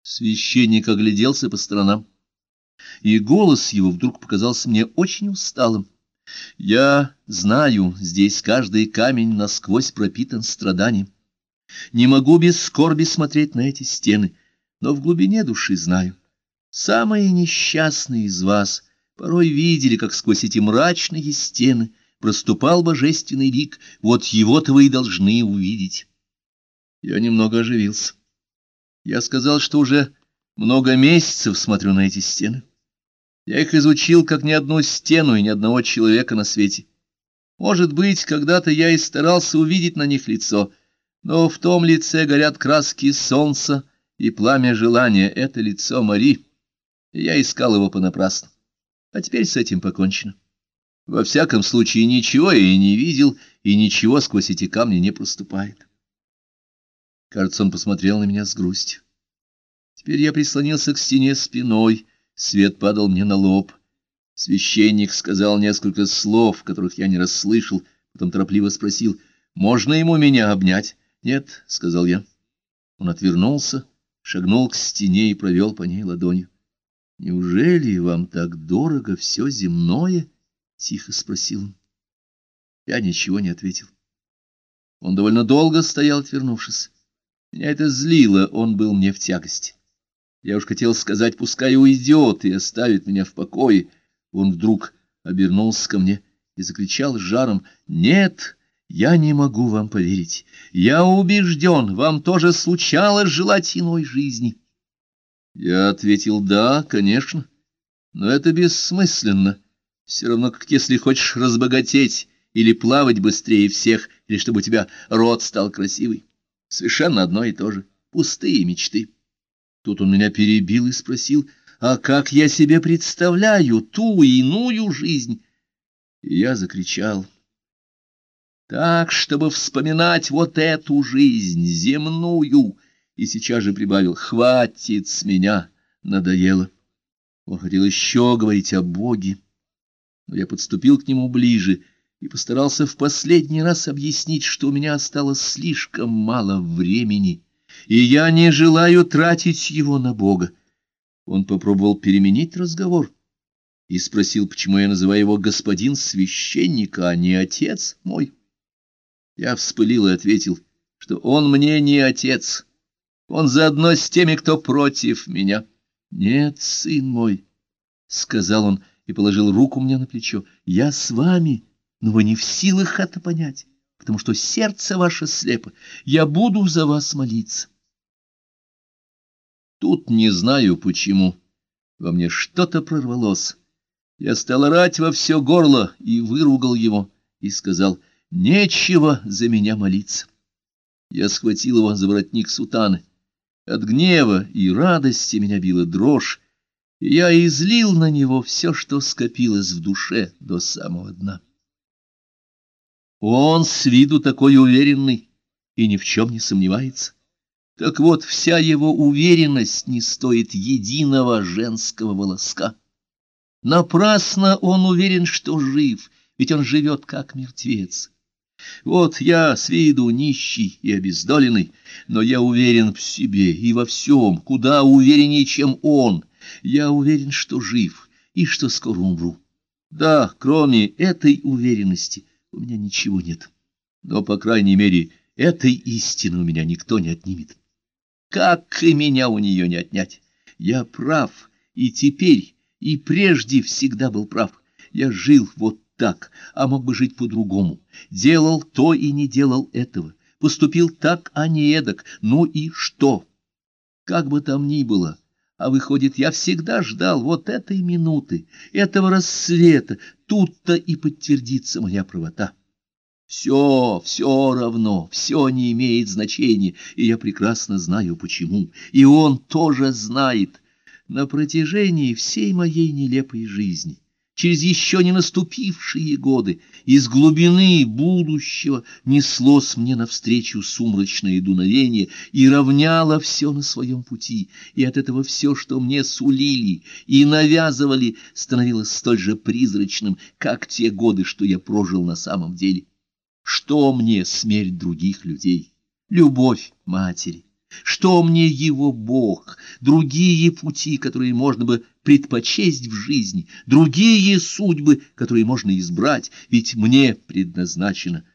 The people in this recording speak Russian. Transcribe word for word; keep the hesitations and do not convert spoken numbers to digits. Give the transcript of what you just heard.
Священник огляделся по сторонам, и голос его вдруг показался мне очень усталым. Я знаю, здесь каждый камень насквозь пропитан страданием. Не могу без скорби смотреть на эти стены, но в глубине души знаю. Самые несчастные из вас порой видели, как сквозь эти мрачные стены проступал божественный лик. Вот его-то вы и должны увидеть. Я немного оживился. Я сказал, что уже много месяцев смотрю на эти стены. Я их изучил, как ни одну стену и ни одного человека на свете. Может быть, когда-то я и старался увидеть на них лицо, но в том лице горят краски солнца и пламя желания. Это лицо Мари, и я искал его понапрасну. А теперь с этим покончено. Во всяком случае, ничего я и не видел, и ничего сквозь эти камни не проступает. Кажется, он посмотрел на меня с грустью. Теперь я прислонился к стене спиной, свет падал мне на лоб. Священник сказал несколько слов, которых я не расслышал, потом торопливо спросил: «Можно ему меня обнять?» «Нет», — сказал я. Он отвернулся, шагнул к стене и провел по ней ладонью. «Неужели вам так дорого все земное?» — тихо спросил он. Я ничего не ответил. Он довольно долго стоял, отвернувшись. Меня это злило, он был мне в тягости. Я уж хотел сказать, пускай уйдет и оставит меня в покое. Он вдруг обернулся ко мне и закричал с жаром: «Нет, я не могу вам поверить. Я убежден, вам тоже случалось желать иной жизни». Я ответил: «Да, конечно, но это бессмысленно. Все равно, как если хочешь разбогатеть или плавать быстрее всех, или чтобы у тебя рот стал красивый. Совершенно одно и то же. Пустые мечты». Тут он меня перебил и спросил: «А как я себе представляю ту иную жизнь?» И я закричал: «Так, чтобы вспоминать вот эту жизнь, земную». И сейчас же прибавил: «Хватит с меня, надоело». Он хотел еще говорить о Боге, но я подступил к нему ближе и постарался в последний раз объяснить, что у меня осталось слишком мало времени, и я не желаю тратить его на Бога. Он попробовал переменить разговор и спросил, почему я называю его господин священника, а не отец мой. Я вспылил и ответил, что он мне не отец, он заодно с теми, кто против меня. «Нет, сын мой», — сказал он и положил руку мне на плечо, — «я с вами, но вы не в силах это понять, потому что сердце ваше слепо. Я буду за вас молиться». Тут не знаю почему. Во мне что-то прорвалось. Я стал орать во все горло и выругал его, и сказал: «Нечего за меня молиться». Я схватил его за воротник сутаны. От гнева и радости меня била дрожь, и я излил на него все, что скопилось в душе до самого дна. Он с виду такой уверенный и ни в чем не сомневается. Так вот, вся его уверенность не стоит единого женского волоска. Напрасно он уверен, что жив, ведь он живет как мертвец. Вот я с виду нищий и обездоленный, но я уверен в себе и во всем, куда увереннее, чем он. Я уверен, что жив и что скоро умру. Да, кроме этой уверенности у меня ничего нет. Но, по крайней мере, этой истины у меня никто не отнимет. Как и меня у нее не отнять? Я прав, и теперь, и прежде всегда был прав. Я жил вот так, а мог бы жить по-другому. Делал то и не делал этого. Поступил так, а не эдак. Ну и что? Как бы там ни было, а выходит, я всегда ждал вот этой минуты, этого рассвета. Тут-то и подтвердится моя правота. Все, все равно, все не имеет значения, и я прекрасно знаю, почему. И он тоже знает. На протяжении всей моей нелепой жизни, через еще не наступившие годы, из глубины будущего неслось мне навстречу сумрачное дуновение и равняло все на своем пути, и от этого все, что мне сулили и навязывали, становилось столь же призрачным, как те годы, что я прожил на самом деле. Что мне смерть других людей, любовь матери, Что мне его Бог, другие пути, которые можно бы предпочесть в жизни, другие судьбы, которые можно избрать, ведь мне предназначено